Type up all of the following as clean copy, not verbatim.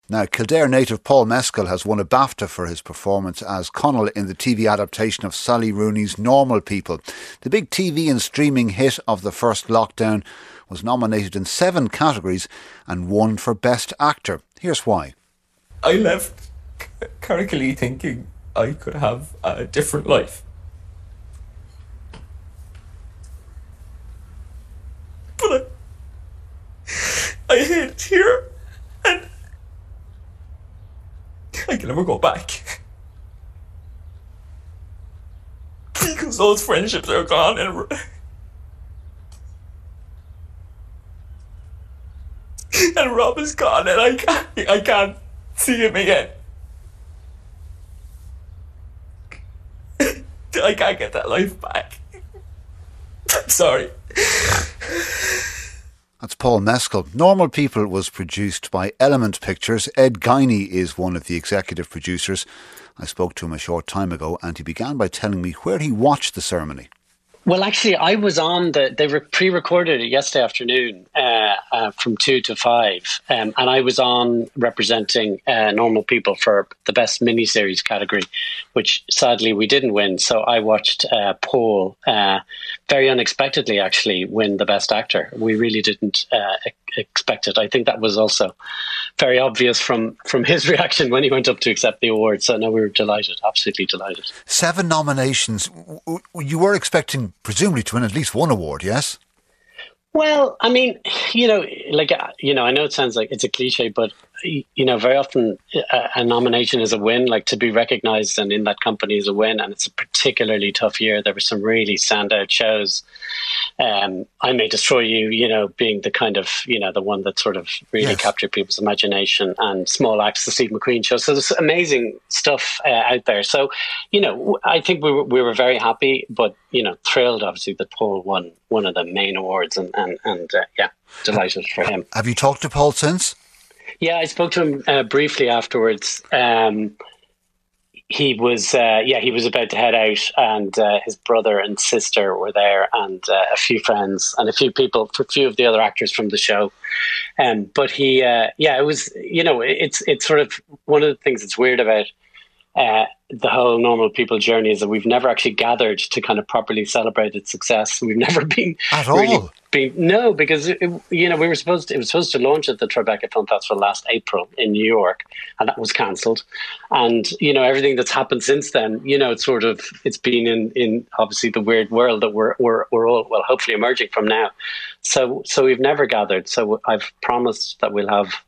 Now, Kildare native Paul Mescal has won a BAFTA for his performance as Connell in the TV adaptation of Sally Rooney's Normal People. The big TV and streaming hit of the first lockdown was nominated in 7 categories and won for Best Actor. Here's why. I left Carricklee thinking I could have a different life. But I hate it here, and I can never go back. Because those friendships are gone, and Rob is gone, and I can't see him again. I can't get that life back. I'm sorry. That's Paul Mescal. Normal People was produced by Element Pictures. Ed Guiney is one of the executive producers. I spoke to him a short time ago and he began by telling me where he watched the ceremony. Well, actually, I was on they pre-recorded it yesterday afternoon from 2 to 5. And I was on representing Normal People for the Best Miniseries category, which sadly we didn't win. So I watched Paul very unexpectedly, actually, win the Best Actor. We really didn't expect it. I think that was also very obvious from his reaction when he went up to accept the award. So no, we were delighted, absolutely delighted. 7 nominations. You were expecting presumably to win at least one award, yes? Well, I mean, I know it sounds like it's a cliche, but, very often a nomination is a win, like to be recognised and in that company is a win. And it's a particularly tough year. There were some really standout shows. I May Destroy You, being the kind of, the one that sort of really captured people's imagination, and Small Axe, the Steve McQueen show. So there's amazing stuff out there. So, I think we were very happy, but, thrilled, obviously, that Paul won one of the main awards and delighted for him. Have you talked to Paul since? Yeah, I spoke to him briefly afterwards. He was about to head out, and his brother and sister were there, and a few friends and a few of the other actors from the show. But he, it was, it's sort of one of the things that's weird about the whole Normal People journey is that we've never actually gathered to kind of properly celebrate its success. We've never been at really all. No, because it was supposed to launch at the Tribeca Film Festival last April in New York, and that was cancelled. And everything that's happened since then, it's been in obviously the weird world that we're all hopefully emerging from now. So we've never gathered. So I've promised that we'll have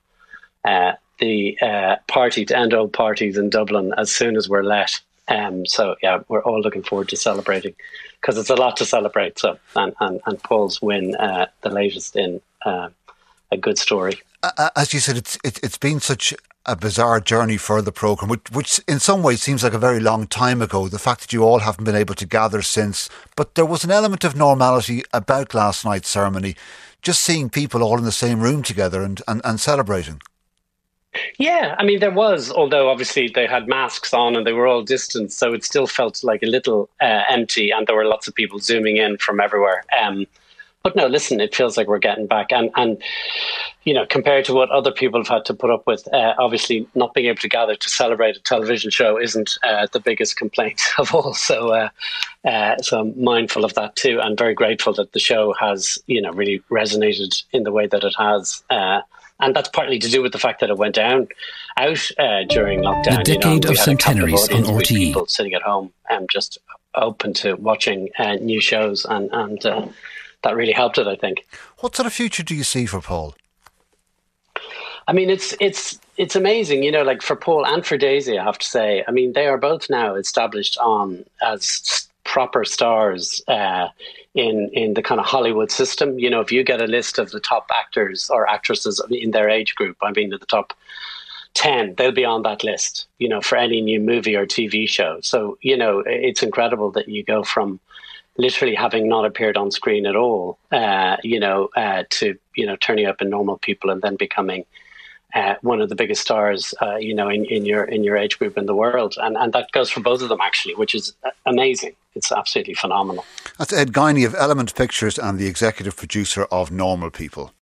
the party to end all parties in Dublin as soon as we're let. We're all looking forward to celebrating, because it's a lot to celebrate. So and Paul's win, the latest in a good story. As you said, it's been such a bizarre journey for the programme, which in some ways seems like a very long time ago. The fact that you all haven't been able to gather since, but there was an element of normality about last night's ceremony. Just seeing people all in the same room together and celebrating. Yeah, I mean, there was, although obviously they had masks on and they were all distant, so it still felt like a little empty, and there were lots of people zooming in from everywhere. But no, listen, it feels like we're getting back. And compared to what other people have had to put up with, obviously not being able to gather to celebrate a television show isn't the biggest complaint of all. So I'm mindful of that too, and very grateful that the show has, really resonated in the way that it has. And that's partly to do with the fact that it went out during lockdown. The decade of centenaries on RTE. People sitting at home and just open to watching new shows, and that really helped it, I think. What sort of future do you see for Paul? I mean, it's amazing, like for Paul and for Daisy, I have to say. I mean, they are both now established as proper stars in the kind of Hollywood system. If you get a list of the top actors or actresses in their age group, I mean, the top 10, they'll be on that list, for any new movie or TV show. So, it's incredible that you go from literally having not appeared on screen at all, to, turning up in Normal People and then becoming one of the biggest stars, in your age group in the world. And that goes for both of them, actually, which is amazing. It's absolutely phenomenal. That's Ed Guiney of Element Pictures and the executive producer of Normal People.